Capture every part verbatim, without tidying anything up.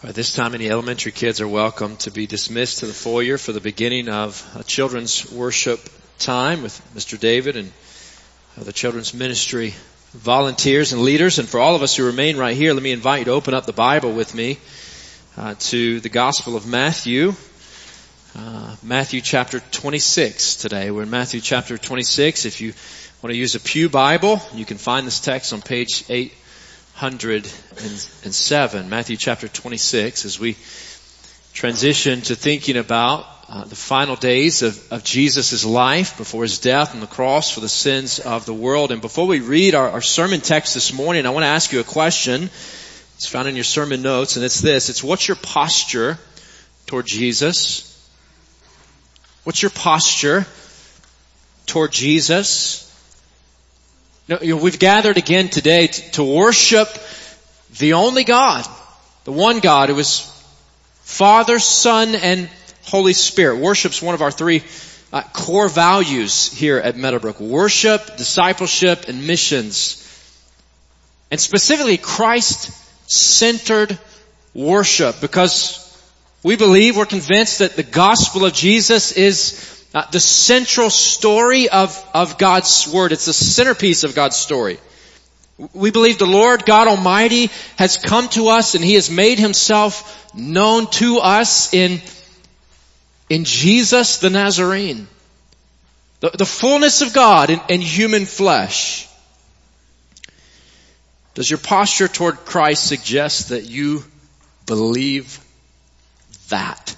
At this time, any elementary kids are welcome to be dismissed to the foyer for the beginning of a children's worship time with Mister David and the children's ministry volunteers and leaders. And for all of us who remain right here, let me invite you to open up the Bible with me uh, to the Gospel of Matthew. Uh, Matthew chapter twenty-six today. We're in Matthew chapter twenty-six. If you want to use a pew Bible, you can find this text on page eight hundred seven, Matthew chapter twenty-six, as we transition to thinking about uh, the final days of, of Jesus' life before his death on the cross for the sins of the world. And before we read our, our sermon text this morning, I want to ask you a question. It's found in your sermon notes, and it's this. It's, what's your posture toward Jesus? What's your posture toward Jesus? You know, we've gathered again today to, to worship the only God, the one God who is Father, Son, and Holy Spirit. Worship's one of our three uh, core values here at Meadowbrook. Worship, discipleship, and missions. And specifically Christ-centered worship, because we believe, we're convinced that the gospel of Jesus is Uh, the central story of, of God's Word. It's the centerpiece of God's story. We believe the Lord God Almighty has come to us and He has made Himself known to us in, in Jesus the Nazarene. The, the fullness of God in, in human flesh. Does your posture toward Christ suggest that you believe that?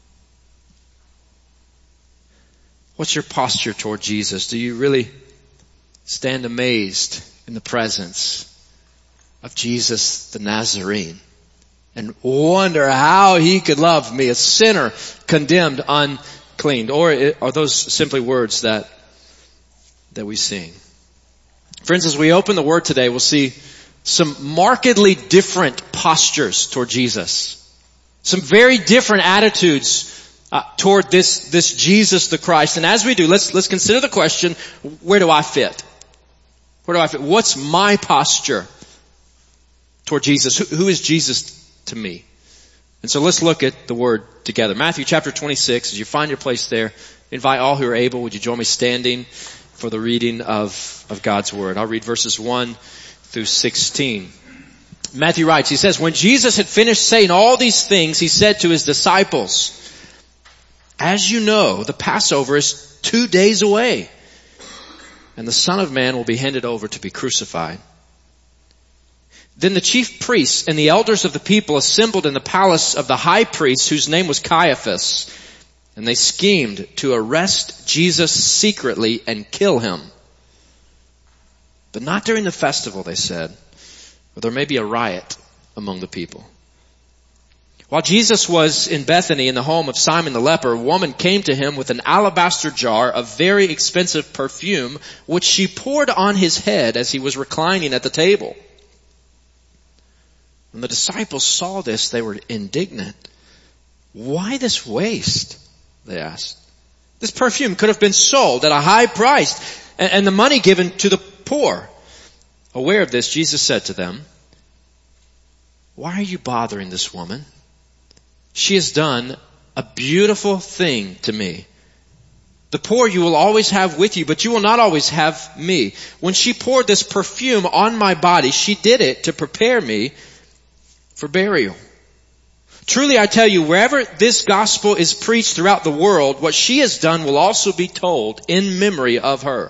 What's your posture toward Jesus? Do you really stand amazed in the presence of Jesus the Nazarene and wonder how He could love me, a sinner condemned, unclean? Or are those simply words that, that we sing? Friends, as we open the Word today, we'll see some markedly different postures toward Jesus. Some very different attitudes Uh, toward this, this Jesus the Christ. And as we do, let's, let's consider the question, where do I fit? Where do I fit? What's my posture toward Jesus? Who, who is Jesus to me? And so let's look at the Word together. Matthew chapter twenty-six, as you find your place there, invite all who are able, would you join me standing for the reading of, of God's Word? I'll read verses one through sixteen. Matthew writes, he says, when Jesus had finished saying all these things, he said to his disciples, as you know, the Passover is two days away, and the Son of Man will be handed over to be crucified. Then the chief priests and the elders of the people assembled in the palace of the high priest, whose name was Caiaphas, and they schemed to arrest Jesus secretly and kill him. But not during the festival, they said, or there may be a riot among the people. While Jesus was in Bethany in the home of Simon the leper, a woman came to him with an alabaster jar of very expensive perfume, which she poured on his head as he was reclining at the table. When the disciples saw this, they were indignant. Why this waste? They asked. This perfume could have been sold at a high price and the money given to the poor. Aware of this, Jesus said to them, why are you bothering this woman? She has done a beautiful thing to me. The poor you will always have with you, but you will not always have me. When she poured this perfume on my body, she did it to prepare me for burial. Truly I tell you, wherever this gospel is preached throughout the world, what she has done will also be told in memory of her.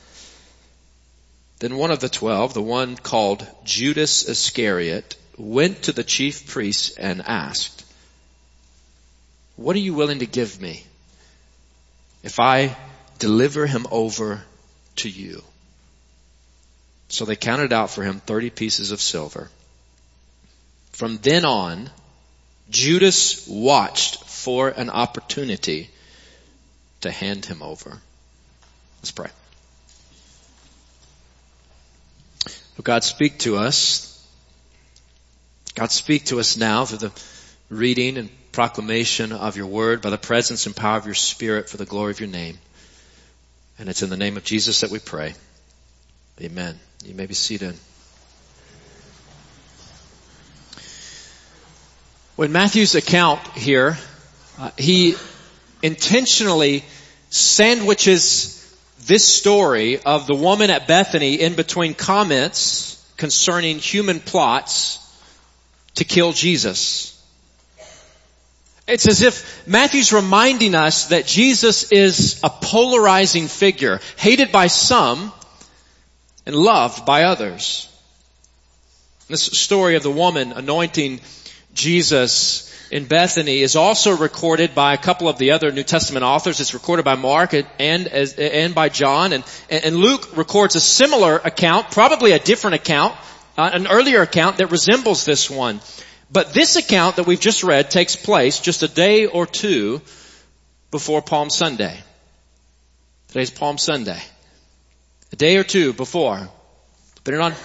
Then one of the twelve, the one called Judas Iscariot, went to the chief priests and asked, what are you willing to give me if I deliver him over to you? So they counted out for him thirty pieces of silver. From then on, Judas watched for an opportunity to hand him over. Let's pray. Oh God, speak to us. God, speak to us now through the reading and proclamation of your word, by the presence and power of your Spirit, for the glory of your name. And it's in the name of Jesus that we pray. Amen. You may be seated. Well, in Matthew's account here, uh, he intentionally sandwiches this story of the woman at Bethany in between comments concerning human plots to kill Jesus. It's as if Matthew's reminding us that Jesus is a polarizing figure, hated by some and loved by others. This story of the woman anointing Jesus in Bethany is also recorded by a couple of the other New Testament authors. It's recorded by Mark and and, and by John, and, and Luke records a similar account, probably a different account, uh, an earlier account that resembles this one. But this account that we've just read takes place just a day or two before Palm Sunday. Today's Palm Sunday. A day or two before. Depending on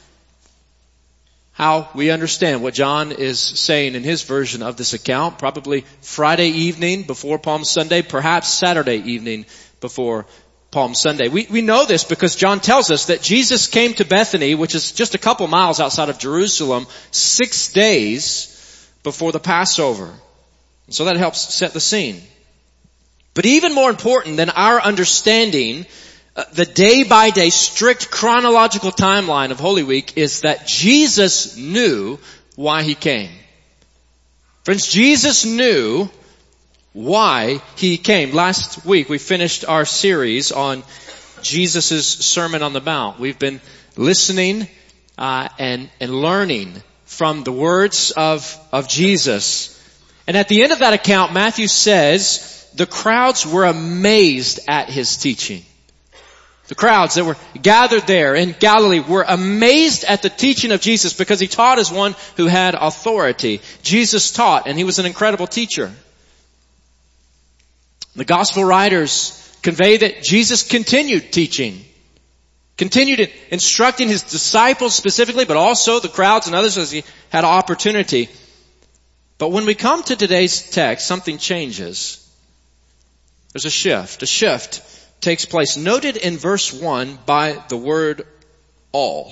how we understand what John is saying in his version of this account, probably Friday evening before Palm Sunday, perhaps Saturday evening before Palm Sunday. We, we know this because John tells us that Jesus came to Bethany, which is just a couple miles outside of Jerusalem, six days before the Passover. And so that helps set the scene. But even more important than our understanding Uh, the day-by-day strict chronological timeline of Holy Week is that Jesus knew why he came. Friends, Jesus knew why he came. Last week we finished our series on Jesus' Sermon on the Mount. We've been listening uh, and, and learning from the words of, of Jesus. And at the end of that account, Matthew says the crowds were amazed at his teaching. The crowds that were gathered there in Galilee were amazed at the teaching of Jesus because he taught as one who had authority. Jesus taught, and he was an incredible teacher. The gospel writers convey that Jesus continued teaching, continued instructing his disciples specifically, but also the crowds and others as he had opportunity. But when we come to today's text, something changes. There's a shift, a shift. Takes place, noted in verse one by the word all.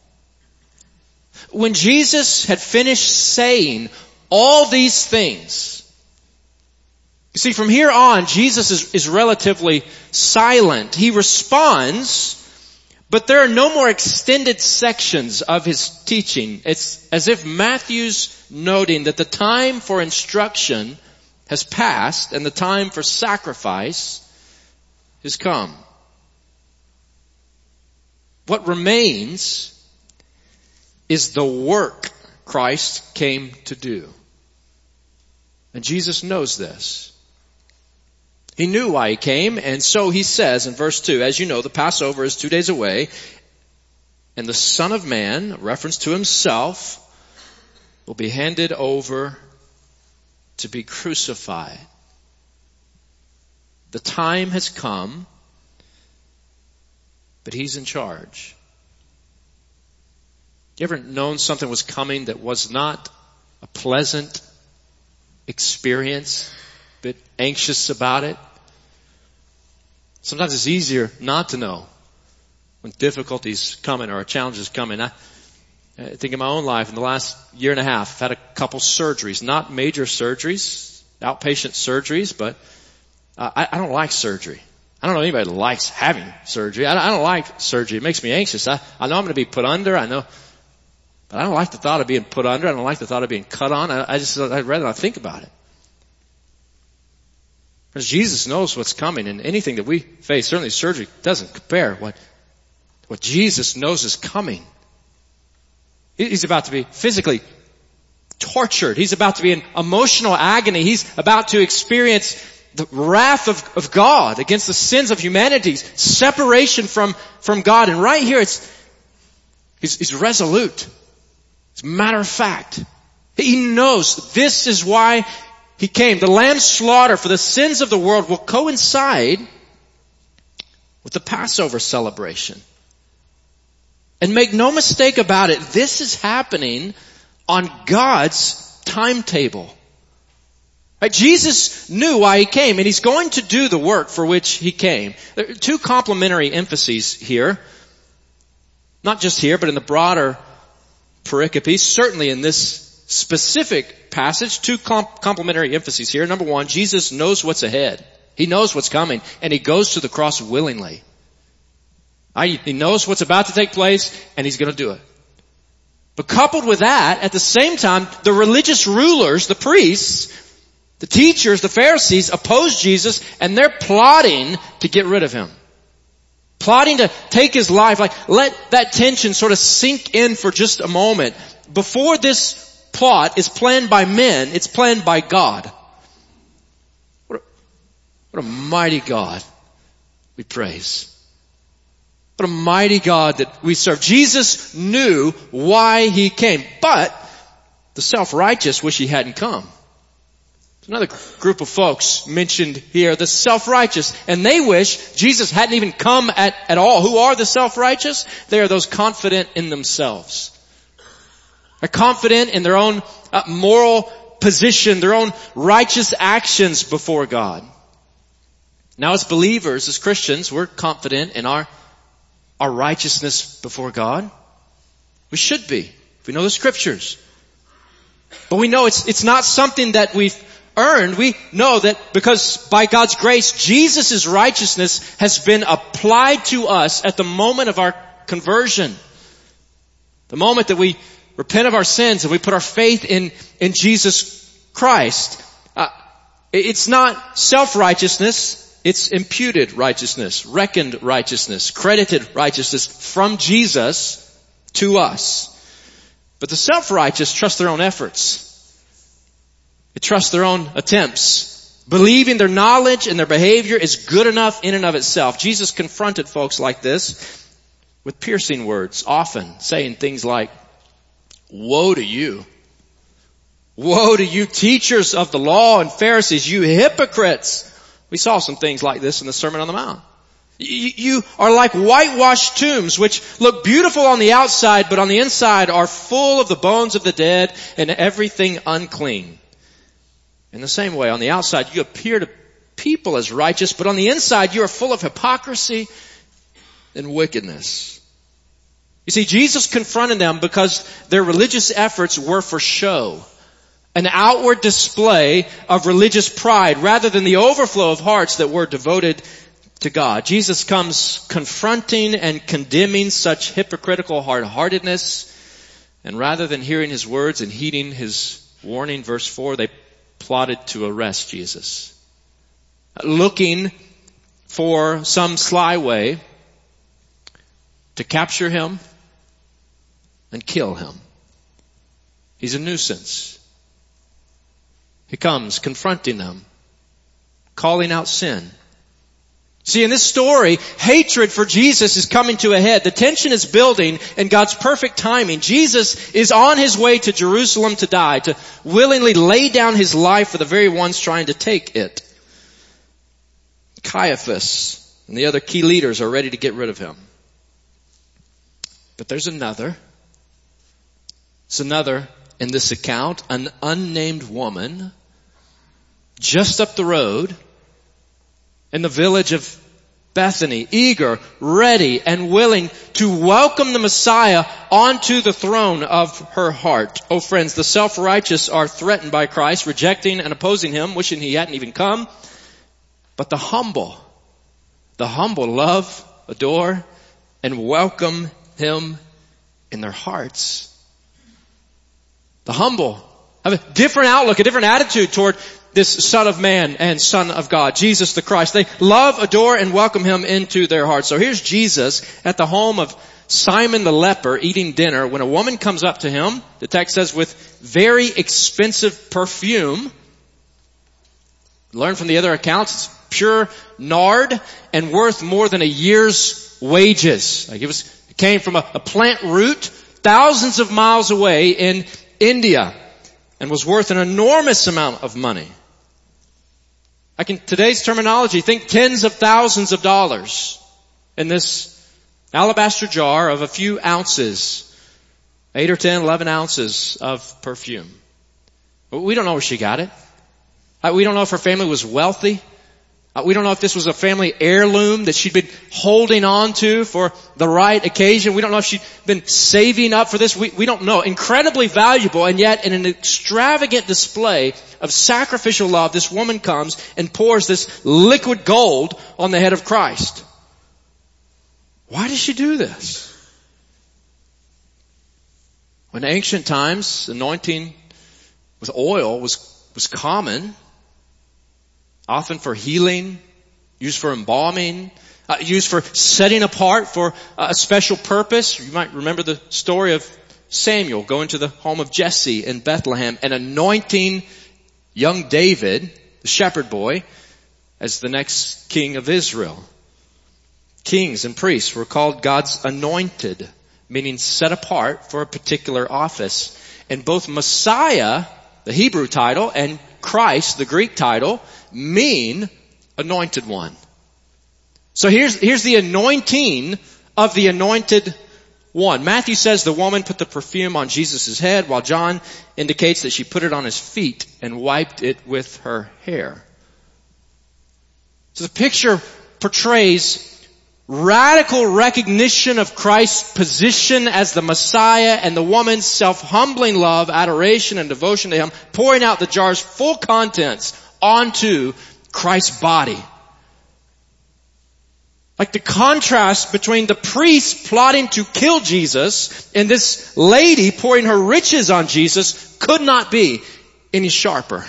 When Jesus had finished saying all these things, you see, from here on, Jesus is, is relatively silent. He responds, but there are no more extended sections of his teaching. It's as if Matthew's noting that the time for instruction has passed and the time for sacrifice has come. What remains is the work Christ came to do. And Jesus knows this. He knew why he came, and so he says in verse two, as you know, the Passover is two days away, and the Son of Man, reference to himself, will be handed over to be crucified. The time has come, but he's in charge. You ever known something was coming that was not a pleasant experience? A bit anxious about it? Sometimes it's easier not to know when difficulties coming or a challenge is coming. I, I think in my own life in the last year and a half, I've had a couple surgeries, not major surgeries, outpatient surgeries, but Uh, I, I don't like surgery. I don't know anybody that likes having surgery. I, I don't like surgery. It makes me anxious. I, I know I'm going to be put under. I know, but I don't like the thought of being put under. I don't like the thought of being cut on. I, I just, I'd rather not think about it. Because Jesus knows what's coming, and anything that we face, certainly surgery, doesn't compare what what Jesus knows is coming. He's about to be physically tortured. He's about to be in emotional agony. He's about to experience the wrath of, of God against the sins of humanity, separation from, from God. And right here it's, he's, he's resolute. It's matter of fact. He knows this is why he came. The lamb slaughter for the sins of the world will coincide with the Passover celebration. And make no mistake about it, this is happening on God's timetable. Right? Jesus knew why he came, and he's going to do the work for which he came. There are two complementary emphases here. Not just here, but in the broader pericope, certainly in this specific passage. Two comp- complementary emphases here. Number one, Jesus knows what's ahead. He knows what's coming, and he goes to the cross willingly. He knows what's about to take place, and he's going to do it. But coupled with that, at the same time, the religious rulers, the priests, the teachers, the Pharisees oppose Jesus, and they're plotting to get rid of him. Plotting to take his life. Like, let that tension sort of sink in for just a moment. Before this plot is planned by men, it's planned by God. What a, what a mighty God we praise. What a mighty God that we serve. Jesus knew why he came, but the self-righteous wish he hadn't come. There's another group of folks mentioned here, the self-righteous, and they wish Jesus hadn't even come at, at all. Who are the self-righteous? They are those confident in themselves. They're confident in their own uh, moral position, their own righteous actions before God. Now as believers, as Christians, we're confident in our our righteousness before God. We should be, if we know the scriptures. But we know it's, it's not something that we've earned. We know that because by God's grace, Jesus' righteousness has been applied to us at the moment of our conversion. The moment that we repent of our sins and we put our faith in, in Jesus Christ. Uh, it's not self-righteousness. It's imputed righteousness, reckoned righteousness, credited righteousness from Jesus to us. But the self-righteous trust their own efforts. They trust their own attempts, believing their knowledge and their behavior is good enough in and of itself. Jesus confronted folks like this with piercing words, often saying things like, "Woe to you. Woe to you, teachers of the law and Pharisees, you hypocrites." We saw some things like this in the Sermon on the Mount. You, you are like whitewashed tombs, which look beautiful on the outside, but on the inside are full of the bones of the dead and everything unclean. In the same way, on the outside you appear to people as righteous, but on the inside you are full of hypocrisy and wickedness. You see, Jesus confronted them because their religious efforts were for show. An outward display of religious pride rather than the overflow of hearts that were devoted to God. Jesus comes confronting and condemning such hypocritical hard-heartedness. And rather than hearing his words and heeding his warning, verse four, they plotted to arrest Jesus. Looking for some sly way to capture him and kill him. He's a nuisance. He comes confronting them, calling out sin. See, in this story, hatred for Jesus is coming to a head. The tension is building in God's perfect timing. Jesus is on his way to Jerusalem to die, to willingly lay down his life for the very ones trying to take it. Caiaphas and the other key leaders are ready to get rid of him. But there's another. It's another in this account, an unnamed woman just up the road in the village of Bethany, eager, ready, and willing to welcome the Messiah onto the throne of her heart. Oh friends, the self-righteous are threatened by Christ, rejecting and opposing him, wishing he hadn't even come. But the humble, the humble love, adore, and welcome him in their hearts. The humble have a different outlook, a different attitude toward this Son of Man and Son of God, Jesus the Christ. They love, adore, and welcome him into their hearts. So here's Jesus at the home of Simon the leper eating dinner when a woman comes up to him, the text says, with very expensive perfume. Learn from the other accounts, it's pure nard and worth more than a year's wages. Like it was, it came from a, a plant root thousands of miles away in India and was worth an enormous amount of money. I can, today's terminology, think tens of thousands of dollars in this alabaster jar of a few ounces, eight or ten, eleven ounces of perfume. We don't know where she got it. We don't know if her family was wealthy. Uh, we don't know if this was a family heirloom that she'd been holding on to for the right occasion. We don't know if she'd been saving up for this. We, we don't know. Incredibly valuable, and yet in an extravagant display of sacrificial love, this woman comes and pours this liquid gold on the head of Christ. Why does she do this? In ancient times, anointing with oil was, was common. Often for healing, used for embalming, uh, used for setting apart for a special purpose. You might remember the story of Samuel going to the home of Jesse in Bethlehem and anointing young David, the shepherd boy, as the next king of Israel. Kings and priests were called God's anointed, meaning set apart for a particular office. And both Messiah, the Hebrew title, and Christ, the Greek title, mean anointed one. So here's, here's the anointing of the anointed one. Matthew says the woman put the perfume on Jesus' head, while John indicates that she put it on his feet and wiped it with her hair. So the picture portrays radical recognition of Christ's position as the Messiah and the woman's self-humbling love, adoration, and devotion to Him, pouring out the jar's full contents onto Christ's body. Like the contrast between the priest plotting to kill Jesus and this lady pouring her riches on Jesus could not be any sharper.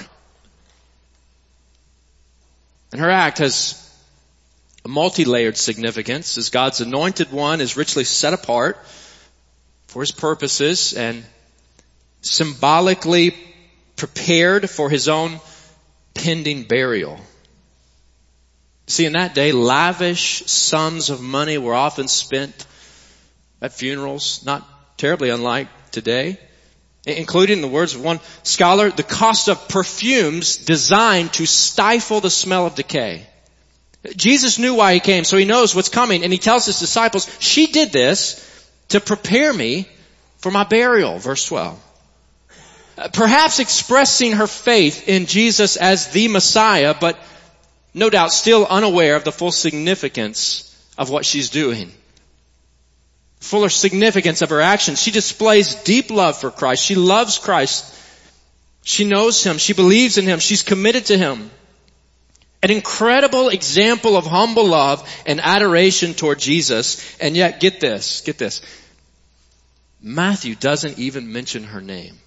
And her act has a multi-layered significance, as God's anointed one is richly set apart for His purposes and symbolically prepared for His own pending burial. See, in that day, lavish sums of money were often spent at funerals, not terribly unlike today, including, in the words of one scholar, the cost of perfumes designed to stifle the smell of decay. Jesus knew why He came, so He knows what's coming, and He tells His disciples, she did this to prepare me for my burial, verse twelve. Perhaps expressing her faith in Jesus as the Messiah, but no doubt still unaware of the full significance of what she's doing. Fuller significance of her actions. She displays deep love for Christ. She loves Christ. She knows Him. She believes in Him. She's committed to Him. An incredible example of humble love and adoration toward Jesus. And yet, get this, get this. Matthew doesn't even mention her name.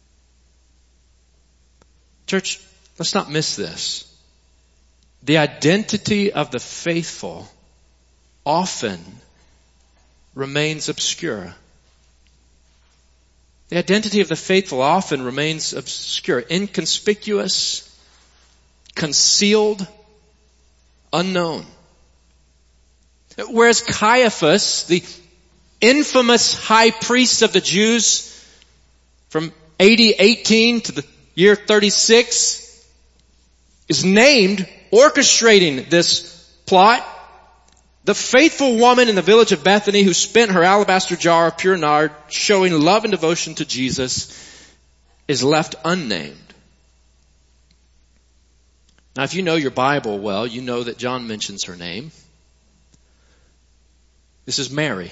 Church, let's not miss this. The identity of the faithful often remains obscure. The identity of the faithful often remains obscure, inconspicuous, concealed, unknown. Whereas Caiaphas, the infamous high priest of the Jews from A D eighteen to the year thirty-six, is named orchestrating this plot, the faithful woman in the village of Bethany who spent her alabaster jar of pure nard showing love and devotion to Jesus is left unnamed. Now, if you know your Bible well, you know that John mentions her name. This is Mary,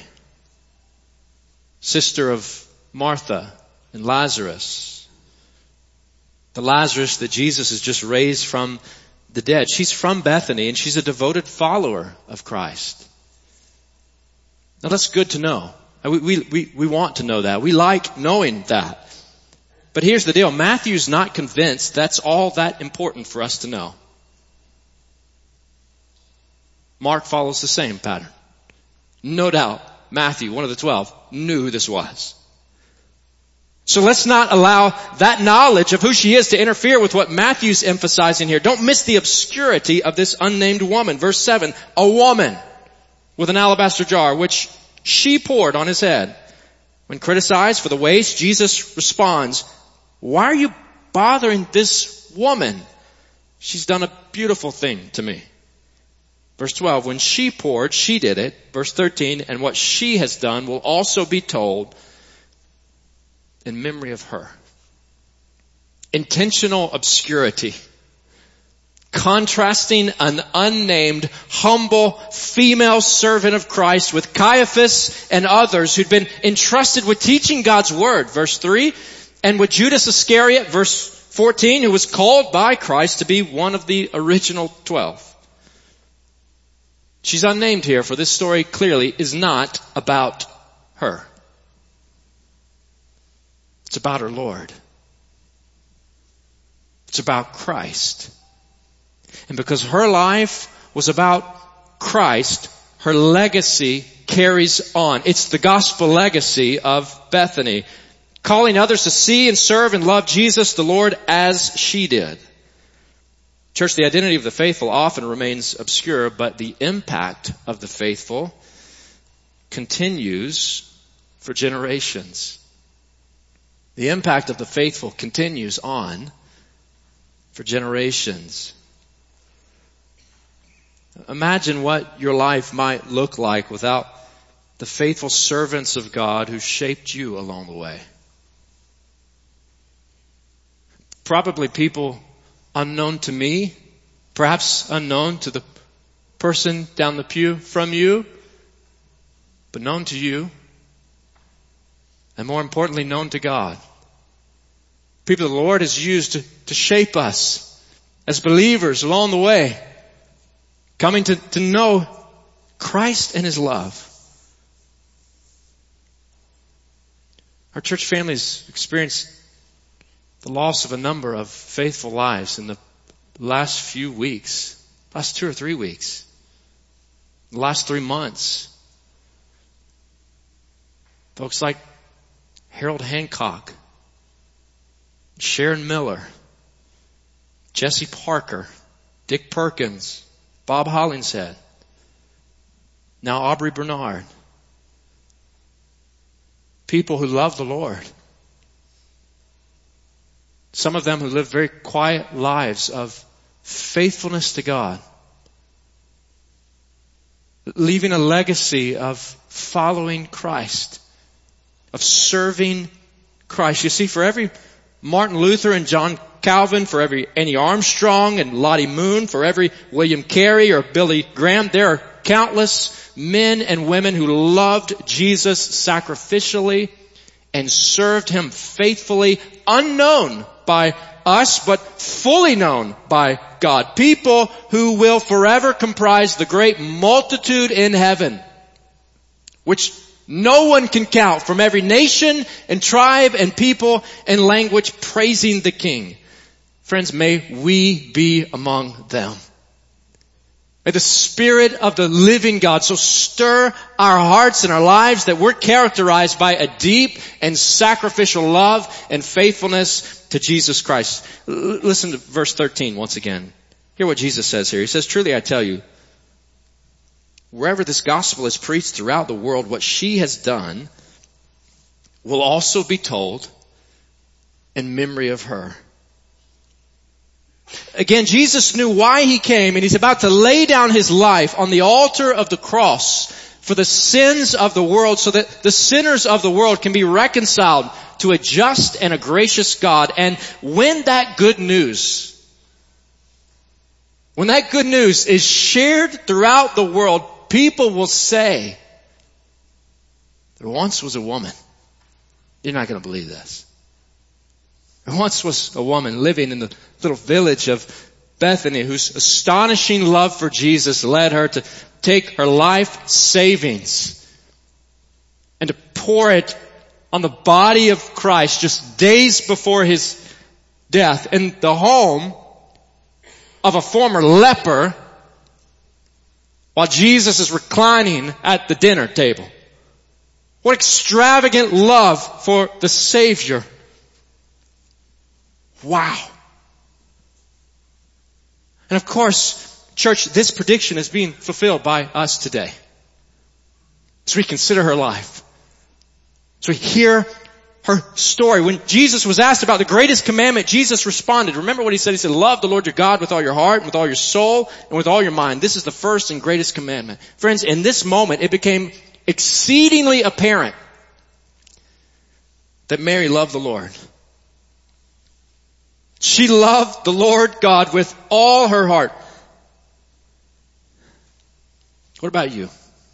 sister of Martha and Lazarus. The Lazarus that Jesus has just raised from the dead. She's from Bethany and she's a devoted follower of Christ. Now that's good to know. We, we, we, we want to know that. We like knowing that. But here's the deal. Matthew's not convinced that's all that important for us to know. Mark follows the same pattern. No doubt Matthew, one of the twelve, knew who this was. So let's not allow that knowledge of who she is to interfere with what Matthew's emphasizing here. Don't miss the obscurity of this unnamed woman. Verse seven, a woman with an alabaster jar, which she poured on his head. When criticized for the waste, Jesus responds, why are you bothering this woman? She's done a beautiful thing to me. Verse twelve, when she poured, she did it. Verse thirteen, and what she has done will also be told in memory of her. Intentional obscurity contrasting an unnamed, humble female servant of Christ with Caiaphas and others who'd been entrusted with teaching God's word, verse three, and with Judas Iscariot, verse fourteen, who was called by Christ to be one of the original twelve. She's unnamed here, for this story clearly is not about her. It's about her Lord. It's about Christ. And because her life was about Christ, her legacy carries on. It's the gospel legacy of Bethany, calling others to see and serve and love Jesus the Lord as she did. Church, the identity of the faithful often remains obscure, but the impact of the faithful continues for generations. The impact of the faithful continues on for generations. Imagine what your life might look like without the faithful servants of God who shaped you along the way. Probably people unknown to me, perhaps unknown to the person down the pew from you, but known to you, and more importantly, known to God. People the Lord has used to, to shape us as believers along the way, coming to, to know Christ and His love. Our church family has experienced the loss of a number of faithful lives in the last few weeks, last two or three weeks, the last three months. Folks like Harold Hancock, Sharon Miller, Jesse Parker, Dick Perkins, Bob Hollingshead, now Aubrey Bernard. People who love the Lord. Some of them who live very quiet lives of faithfulness to God, leaving a legacy of following Christ, of serving Christ. You see, for every Martin Luther and John Calvin, for every Annie Armstrong and Lottie Moon, for every William Carey or Billy Graham, there are countless men and women who loved Jesus sacrificially and served Him faithfully, unknown by us, but fully known by God. People who will forever comprise the great multitude in heaven, which no one can count, from every nation and tribe and people and language, praising the King. Friends, may we be among them. May the Spirit of the living God so stir our hearts and our lives that we're characterized by a deep and sacrificial love and faithfulness to Jesus Christ. L- listen to verse thirteen once again. Hear what Jesus says here. He says, "Truly I tell you, wherever this gospel is preached throughout the world, what she has done will also be told in memory of her." Again, Jesus knew why He came, and He's about to lay down His life on the altar of the cross for the sins of the world, so that the sinners of the world can be reconciled to a just and a gracious God. And when that good news, when that good news is shared throughout the world, people will say, "There once was a woman." You're not going to believe this. There once was a woman living in the little village of Bethany whose astonishing love for Jesus led her to take her life savings and to pour it on the body of Christ just days before His death in the home of a former leper while Jesus is reclining at the dinner table. What extravagant love for the Savior. Wow. And of course, church, this prediction is being fulfilled by us today. As we consider her life, as we hear her story. When Jesus was asked about the greatest commandment, Jesus responded. Remember what He said? He said, "Love the Lord your God with all your heart, and with all your soul, and with all your mind. This is the first and greatest commandment." Friends, in this moment, it became exceedingly apparent that Mary loved the Lord. She loved the Lord God with all her heart. What about you?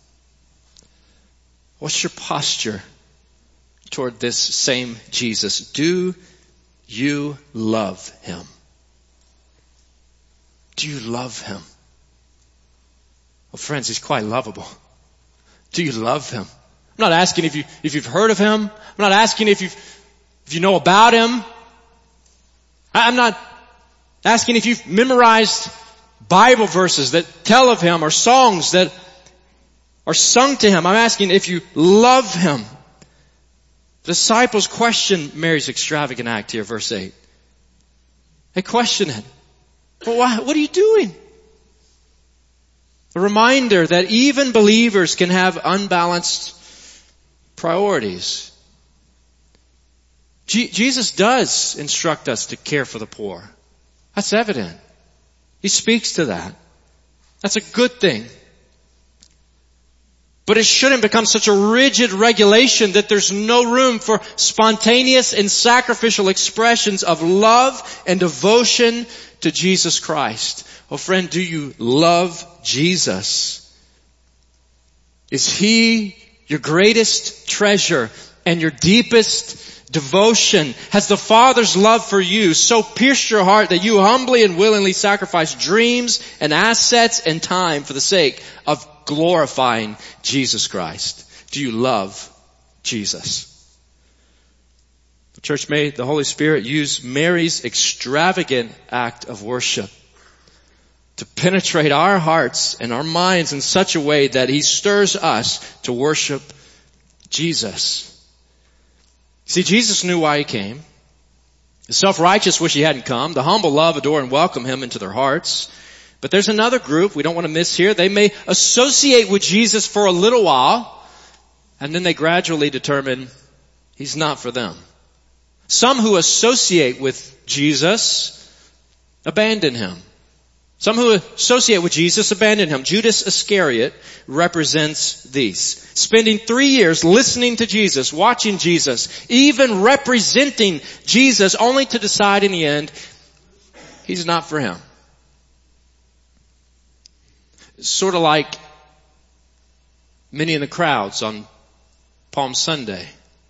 What's your posture toward this same Jesus? Do you love him? Do you love him? Well, friends, he's quite lovable. Do you love him? I'm not asking if you, if you've heard of him. I'm not asking if you've, if you know about him. I'm not asking if you've memorized Bible verses that tell of him or songs that are sung to him. I'm asking if you love him. The disciples question Mary's extravagant act here, verse eight. They question it. Well, why, what are you doing? A reminder that even believers can have unbalanced priorities. G- Jesus does instruct us to care for the poor. That's evident. He speaks to that. That's a good thing. But it shouldn't become such a rigid regulation that there's no room for spontaneous and sacrificial expressions of love and devotion to Jesus Christ. Oh friend, do you love Jesus? Is he your greatest treasure and your deepest devotion? Has the Father's love for you so pierced your heart that you humbly and willingly sacrifice dreams and assets and time for the sake of glorifying Jesus Christ? Do you love Jesus? The church, may the Holy Spirit use Mary's extravagant act of worship to penetrate our hearts and our minds in such a way that he stirs us to worship Jesus. See, Jesus knew why he came. The self-righteous wish he hadn't come. The humble love, adore, and welcome him into their hearts. But there's another group we don't want to miss here. They may associate with Jesus for a little while, and then they gradually determine he's not for them. Some who associate with Jesus abandon him. Some who associate with Jesus abandon him. Judas Iscariot represents these. Spending three years listening to Jesus, watching Jesus, even representing Jesus, only to decide in the end, he's not for him. Sort of like many in the crowds on Palm Sunday.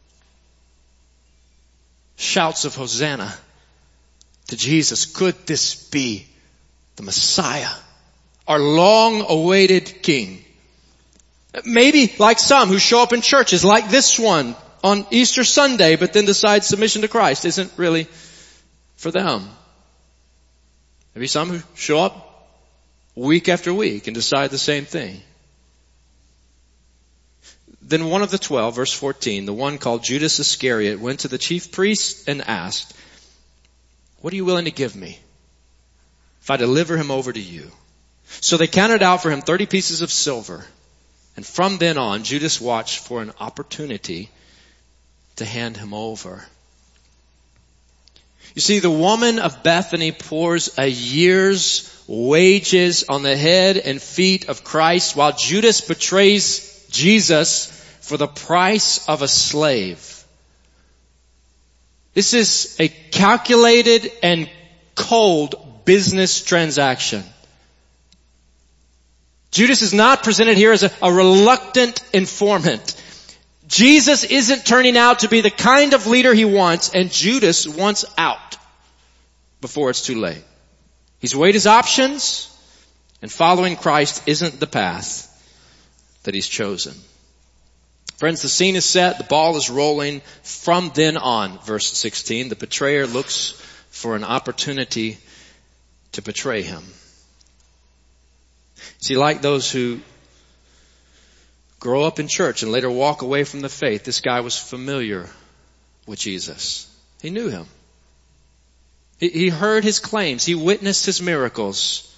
Shouts of Hosanna to Jesus. Could this be the Messiah, our long-awaited King? Maybe like some who show up in churches like this one on Easter Sunday, but then decide submission to Christ isn't really for them. Maybe some who show up week after week and decide the same thing. Then one of the twelve, verse fourteen, the one called Judas Iscariot, went to the chief priests and asked, "What are you willing to give me if I deliver him over to you?" So they counted out for him thirty pieces of silver. And from then on, Judas watched for an opportunity to hand him over. You see, the woman of Bethany pours a year's wages on the head and feet of Christ, while Judas betrays Jesus for the price of a slave. This is a calculated and cold business transaction. Judas is not presented here as a, a reluctant informant. Jesus isn't turning out to be the kind of leader he wants, and Judas wants out before it's too late. He's weighed his options, and following Christ isn't the path that he's chosen. Friends, the scene is set. The ball is rolling. From then on, verse sixteen, the betrayer looks for an opportunity to betray him. See, like those who grow up in church and later walk away from the faith, this guy was familiar with Jesus. He knew him. He, he heard his claims. He witnessed his miracles.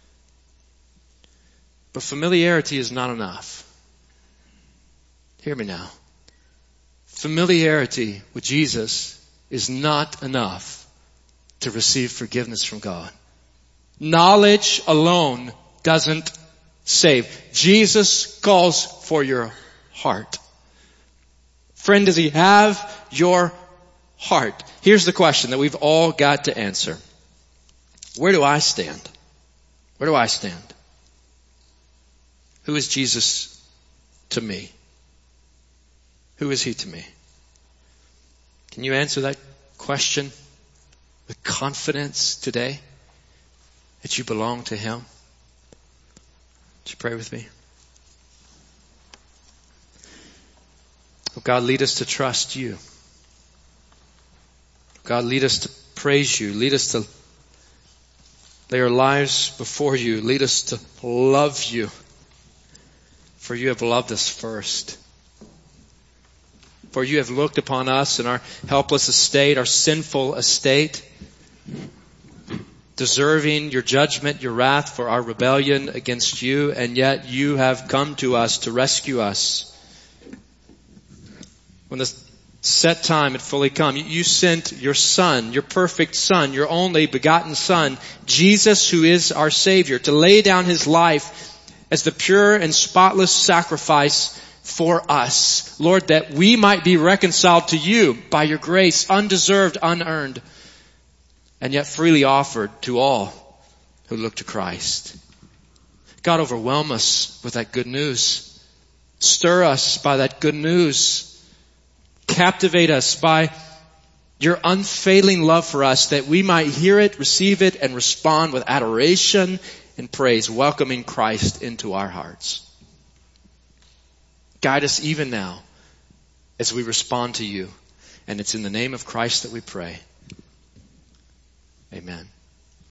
But familiarity is not enough. Hear me now. Familiarity with Jesus is not enough to receive forgiveness from God. Knowledge alone doesn't save. Jesus calls for your heart. Friend, does he have your heart. Here's the question that we've all got to answer. Where do I stand? Where do I stand? Who is Jesus to me? Who is he to me? Can you answer that question with confidence today that you belong to him? Would you pray with me? Oh God, lead us to trust you. God, lead us to praise you. Lead us to lay our lives before you. Lead us to love you. For you have loved us first. For you have looked upon us in our helpless estate, our sinful estate, deserving your judgment, your wrath for our rebellion against you, and yet you have come to us to rescue us. When the set time had fully come, you sent your Son, your perfect Son, your only begotten Son, Jesus, who is our Savior, to lay down his life as the pure and spotless sacrifice for us. Lord, that we might be reconciled to you by your grace, undeserved, unearned, and yet freely offered to all who look to Christ. God, overwhelm us with that good news. Stir us by that good news. Captivate us by your unfailing love for us, that we might hear it, receive it, and respond with adoration and praise, welcoming Christ into our hearts. Guide us even now as we respond to you. And it's in the name of Christ that we pray. Amen.